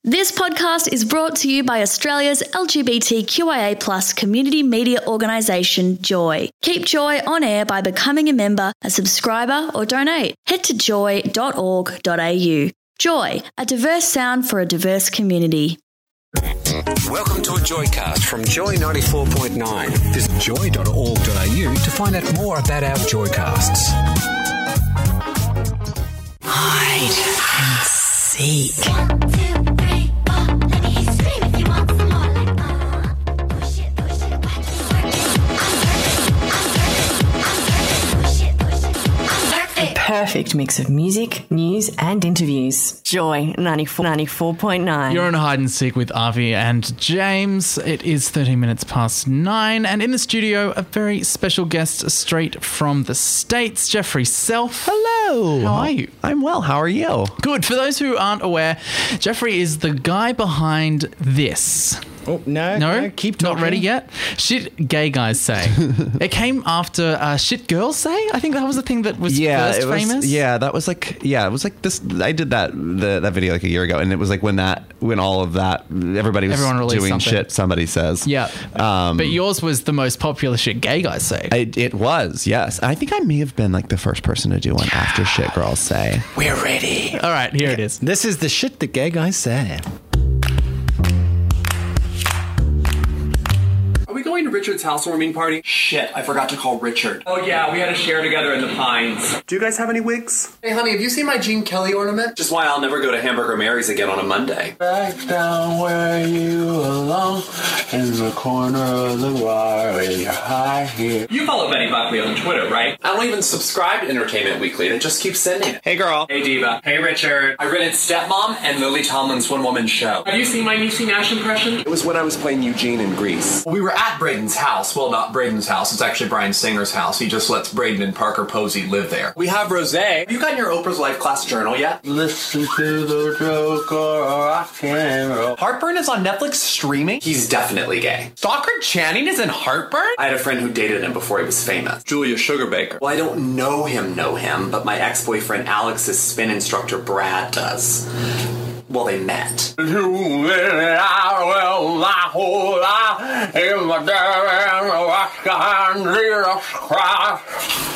This podcast is brought to you by Australia's LGBTQIA+ community media organisation, Joy. Keep Joy on air by becoming a member, a subscriber or donate. Head to joy.org.au. Joy, a diverse sound for a diverse community. Welcome to a Joycast from Joy 94.9. Visit joy.org.au to find out more about our Joycasts. Hide and seek. 1, 2, 3, 4. Let me hear you scream if you want some more. Like, push it, push it, work it, push it, push it. Perfect mix of music, news and interviews. Joy 94.9. You're on Hide and Seek with Avi and James. It is 13 minutes past 9, and in the studio, a very special guest straight from the States, Jeffrey Self. Hello. How are you? I'm well. How are you? Good. For those who aren't aware, Jeffrey is the guy behind this. Oh, no. Keep talking. Not ready yet? Shit gay guys say. It came after Shit girls say. I think that was the thing that was first famous. Yeah, that was like, it was like this. I did that video like a year ago, and it was like when all of that, everyone was doing something. Shit somebody says. Yeah. But yours was the most popular Shit gay guys say. It was, yes. I think I may have been like the first person to do one after Shit girls say. We're ready. All right, here it is. This is the shit that gay guys say. Are we going to Richard's housewarming party? Shit, I forgot to call Richard. Oh yeah, we had a share together in the Pines. Do you guys have any wigs? Hey honey, have you seen my Gene Kelly ornament? Just why I'll never go to Hamburger Mary's again on a Monday. Back down where you belong, in the corner of the bar with your high heel. You follow Betty Buckley on Twitter, right? I don't even subscribe to Entertainment Weekly. They just keep sending it. Hey girl. Hey diva. Hey Richard. I rented Stepmom and Lily Tomlin's one-woman show. Have you seen my Niecy Nash impression? It was when I was playing Eugene in Grease. We were at Braden's house. Well, not Braden's house. It's actually Bryan Singer's house. He just lets Braden and Parker Posey live there. We have Rosé. Have you gotten your Oprah's Life Class journal yet? Listen to the Joker or rock and roll. Heartburn is on Netflix streaming? He's definitely gay. Stockard Channing is in Heartburn? I had a friend who dated him before he was famous. Julia Sugarbaker. Well, I don't know him, but my ex-boyfriend Alex's spin instructor Brad does. Well, they met. You really are well my whole life in my damn rock and Jesus Christ.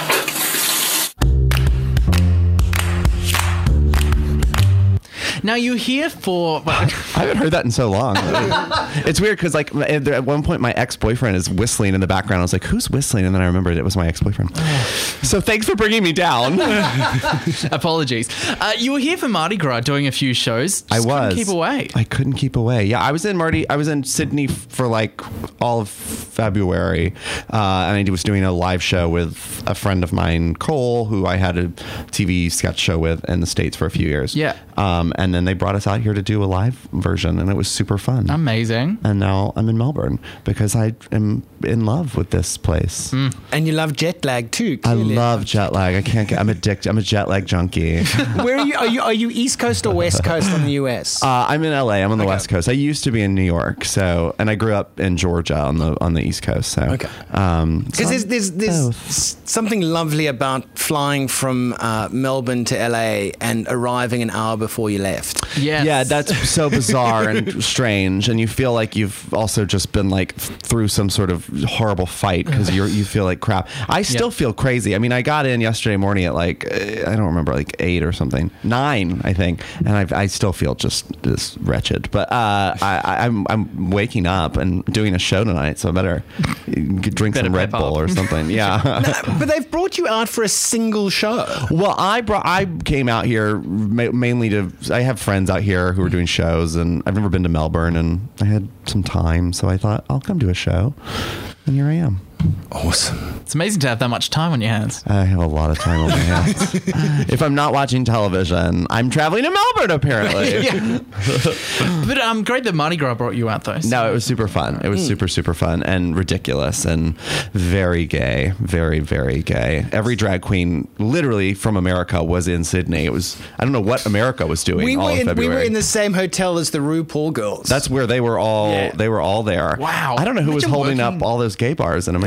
Now, you're here for... I haven't heard that in so long. It's weird because like at one point my ex-boyfriend is whistling in the background. I was like, who's whistling? And then I remembered it was my ex-boyfriend. So thanks for bringing me down. Apologies. You were here for Mardi Gras doing a few shows. I was. Couldn't keep away. I couldn't keep away. Yeah, I was in Sydney for like all of February. And I was doing a live show with a friend of mine, Cole, who I had a TV sketch show with in the States for a few years. Yeah. And then they brought us out here to do a live version, and it was super fun. Amazing. And now I'm in Melbourne because I am in love with this place. And you love jet lag too. I Clearly. love jet lag. I can't get. I'm addicted. I'm a jet lag junkie. Where are you? Are you East Coast or West Coast on the US? I'm in LA. I'm on the West Coast. I used to be in New York. So, and I grew up in Georgia on the East Coast. So, okay. Because there's something lovely about flying from Melbourne to LA and arriving an hour before you left. Yes. Yeah, that's so bizarre and strange, and you feel like you've also just been like through some sort of horrible fight because you feel like crap. I still feel crazy. I mean, I got in yesterday morning at like I don't remember, like 8 or something, 9 I think, and I still feel just this wretched. But I'm waking up and doing a show tonight, so I better drink some Red Bull or something. Yeah. But they've brought you out for a single show. Well, I came out here mainly to. I have friends out here who are doing shows, and I've never been to Melbourne, and I had some time, so I thought I'll come do a show, and here I am. Awesome. It's amazing to have that much time on your hands. I have a lot of time on my hands. If I'm not watching television, I'm traveling to Melbourne, apparently. But great that Mardi Gras brought you out, though. So. No, it was super fun. It was super fun and ridiculous and very gay. Very, very gay. Every drag queen, literally from America, was in Sydney. It was, I don't know what America was doing We all of February. were in the same hotel as the RuPaul girls. That's where they were all. Yeah. They were all there. Wow. I don't know who was Imagine holding working- up all those gay bars in America.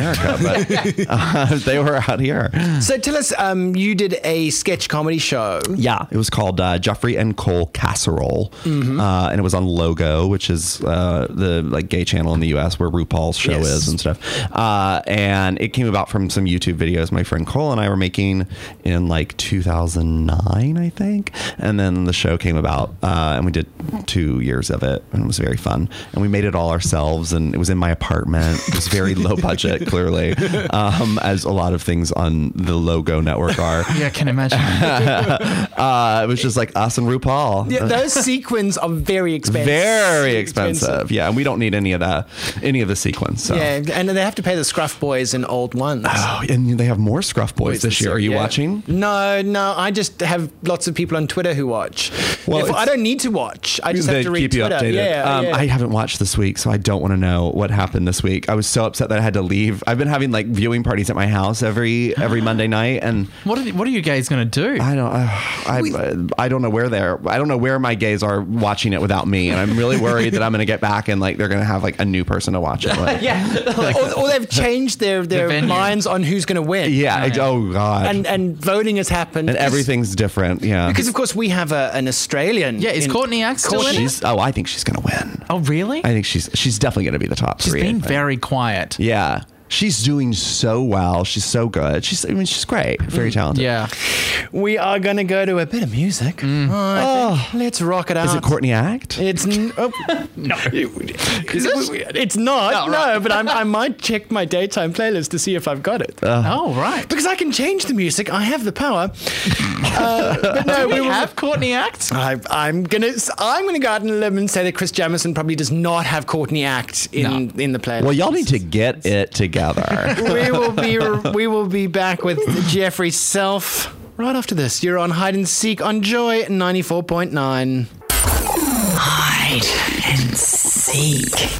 America, but they were out here. So tell us, you did a sketch comedy show. Yeah, it was called Jeffrey and Cole Casserole, and it was on Logo, which is the like gay channel in the U.S. where RuPaul's show is and stuff. And it came about from some YouTube videos my friend Cole and I were making in like 2009, I think. And then the show came about, and we did 2 years of it, and it was very fun. And we made it all ourselves, and it was in my apartment. It was very low budget, clearly, as a lot of things on the Logo network are. Yeah, I can imagine. It was just like us and RuPaul. Yeah, those sequins are very expensive. Very expensive. Yeah, and we don't need any of the sequins. So. Yeah, and they have to pay the Scruff Boys and old ones. Oh, and they have more Scruff Boys this year. Are you watching? No. I just have lots of people on Twitter who watch. Well, I don't need to watch. I just have to read keep you Twitter. updated. Yeah. I haven't watched this week, so I don't want to know what happened this week. I was so upset that I had to leave. I've been having like viewing parties at my house every Monday night, and What are you guys going to do? I don't know where I don't know where my gays are watching it without me, and I'm really worried that I'm going to get back and like they're going to have like a new person to watch it with. or they've changed their venue. minds on who's going to win. Yeah. Oh God. And voting has happened. And everything's different. Yeah. Because of course we have an Australian. Yeah, is Courtney Axe still in it? I think she's going to win. Oh, really? I think she's definitely going to be the top She's three. been very quiet. Yeah. She's doing so well. She's so good. She's great. Very talented. Yeah. We are going to go to a bit of music. I think. Let's rock it out. Is it Courtney Act? It's no. It's not. No, but I might check my daytime playlist to see if I've got it. Oh, right. Because I can change the music. I have the power. But no, we have Courtney Act. I'm gonna go out on a limb and say that Chris Jamison probably does not have Courtney Act in the playlist. Well, y'all need to get it together. we will be back with Jeffrey Self right after this. You're on Hide and Seek on Joy 94.9. Hide and seek.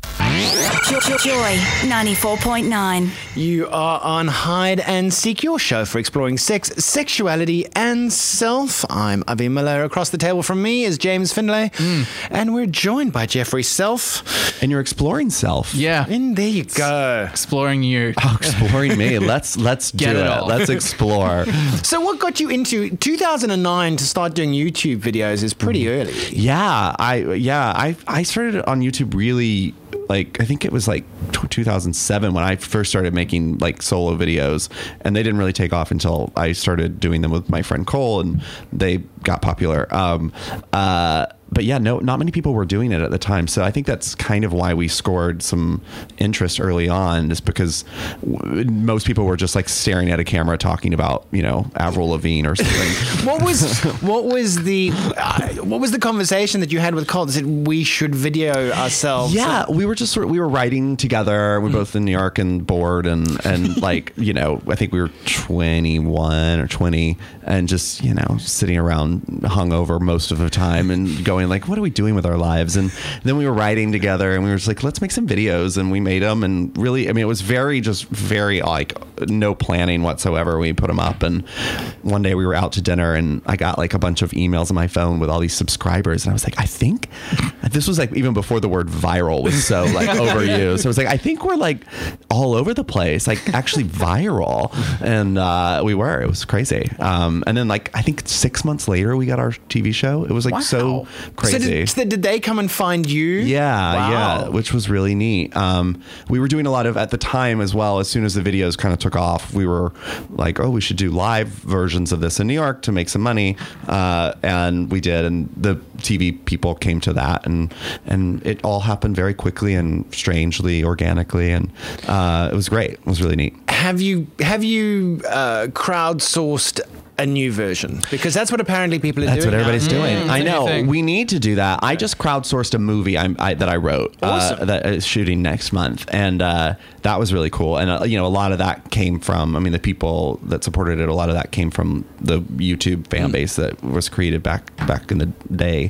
Joy 94.9. You are on Hide and Seek, your show for exploring sex, sexuality, and self. I'm Avi Miller. Across the table from me is James Findlay, and we're joined by Jeffrey Self. And you're exploring self. Yeah. And there you go. Exploring you. Oh, exploring me. Let's Get do it it. all. Let's explore. So what got you into 2009 to start doing YouTube videos is pretty early. Yeah, I started on YouTube really, like, I think it was like 2007 when I first started making like solo videos, and they didn't really take off until I started doing them with my friend Cole, and they got popular. But yeah, not many people were doing it at the time. So I think that's kind of why we scored some interest early on, is because most people were just like staring at a camera talking about, Avril Lavigne or something. What was the conversation that you had with Cole that said we should video ourselves? Yeah, we were writing together. We're both in New York and bored and like, I think we were 21 or 20 and just, sitting around hungover most of the time and going like, what are we doing with our lives? And then we were writing together and we were just like, let's make some videos, and we made them, and really, I mean, it was very like no planning whatsoever. We put them up, and one day we were out to dinner and I got like a bunch of emails on my phone with all these subscribers, and I was like, I think this was like even before the word viral was so like overused. So I was like, I think we're like all over the place, like actually viral. And it was crazy. And then like, I think 6 months later we got our TV show. It was like so crazy. So did they come and find you? Yeah, which was really neat. We were doing a lot of, at the time as well, as soon as the videos kind of took off, we were like, oh, we should do live versions of this in New York to make some money. And we did, and the TV people came to that, and it all happened very quickly and strangely, organically, and it was great. It was really neat. Have you crowdsourced a new version? Because that's what apparently people are doing. That's what everybody's doing. I know. Anything. We need to do that. I just crowdsourced a movie that I wrote that is shooting next month. And that was really cool. And, a lot of that came from, the people that supported it, a lot of that came from the YouTube fan base that was created back in the day.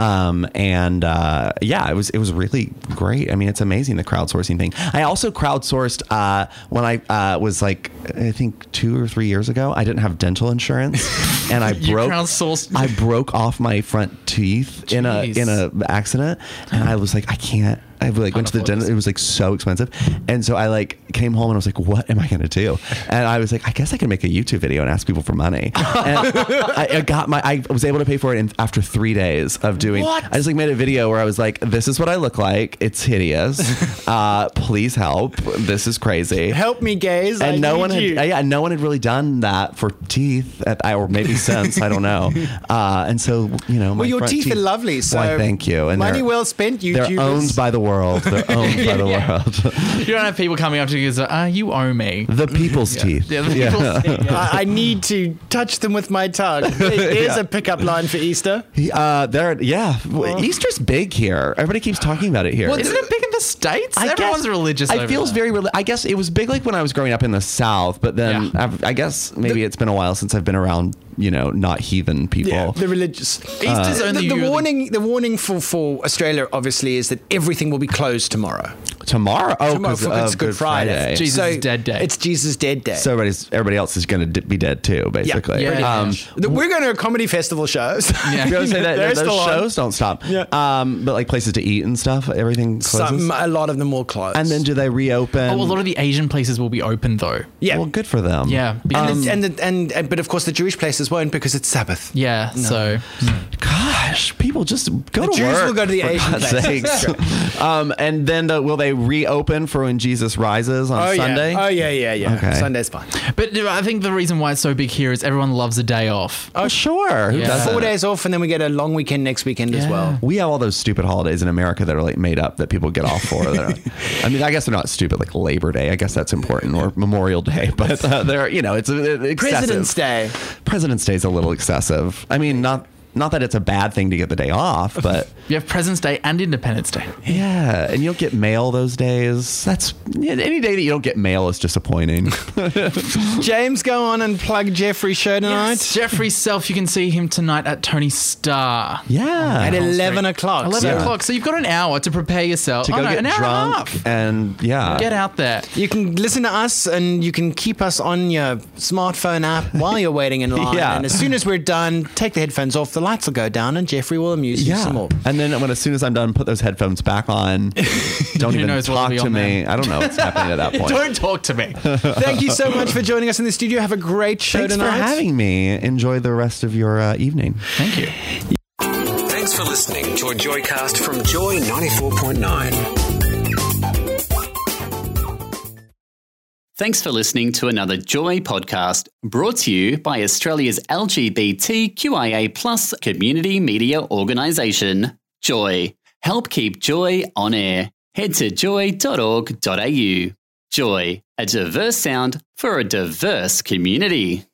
It was really great. I mean, it's amazing, the crowdsourcing thing. I also crowdsourced when I was like, I think 2 or 3 years ago, I didn't have dental insurance. And I broke off my front teeth in a accident, and I was like, I I like went to the dinner. It was like so expensive. And so I like came home and I was like, what am I going to do? And I was like, I guess I can make a YouTube video and ask people for money. And I was able to pay for it after 3 days of doing, I just like made a video where I was like, this is what I look like. It's hideous. Please help. This is crazy. Help me, gays. And no one had really done that for teeth or maybe since, I don't know. And so, you know, well, your teeth are lovely. So why, thank you. And money well spent. They're owned by the world. They're owned by the world. You don't have people coming up to you and say, you owe me. The people's teeth. Yeah, the people's teeth. I need to touch them with my tongue. There's a pickup line for Easter. Easter's big here. Everybody keeps talking about it here. Well, isn't it big in the States? Everyone's religious over feels there. very I guess it was big like when I was growing up in the South, but then I guess maybe it's been a while since I've been around, you know, not heathen people. Yeah, the religious. Easter's only the warning for Australia obviously is that everything will be closed tomorrow. Tomorrow? Oh, because it's Good Friday. Jesus' dead day. It's Jesus' dead day. So everybody else is going to be dead too, basically. Yeah. We're going to comedy festival shows. Yeah. You're going to say that those still shows don't stop. Yeah. But like places to eat and stuff, everything closes? A lot of them will close. And then do they reopen? Oh, a lot of the Asian places will be open though. Yeah. Well, good for them. Yeah. But of course the Jewish places won't because it's Sabbath. Yeah. No. So. Gosh, people just go to Jews work. Will go to the Asian places. And then will they reopen for when Jesus rises on Sunday? Yeah. Oh, yeah. Okay. Sunday's fine. But I think the reason why it's so big here is everyone loves a day off. Oh, sure. Who doesn't? 4 days off, and then we get a long weekend next weekend as well. We have all those stupid holidays in America that are like made up that people get off for. I mean, I guess they're not stupid, like Labor Day. I guess that's important, or Memorial Day. But they're, you know, it's excessive. President's Day. President's Day is a little excessive. I mean, not that it's a bad thing to get the day off, but you have President's Day and Independence Day. Yeah, and you don't get mail those days. That's any day that you don't get mail is disappointing. James, go on and plug Jeffrey's show tonight. Yes, Jeffrey Self, you can see him tonight at Tony Star. Yeah, at 11 o'clock. 11 o'clock. So you've got an hour to prepare yourself. To go get an hour drunk and get out there. You can listen to us and you can keep us on your smartphone app while you're waiting in line. And as soon as we're done, take the headphones off. The lights will go down and Jeffrey will amuse you some more. And then as soon as I'm done, put those headphones back on. Don't even talk to me. I don't know what's happening at that point. Don't talk to me. Thank you so much for joining us in the studio. Have a great show tonight. Thanks for having me. Enjoy the rest of your evening. Thank you. Thanks for listening to a Joycast from Joy 94.9. Thanks for listening to another Joy podcast brought to you by Australia's LGBTQIA+ community media organisation, Joy. Help keep Joy on air. Head to joy.org.au. Joy, a diverse sound for a diverse community.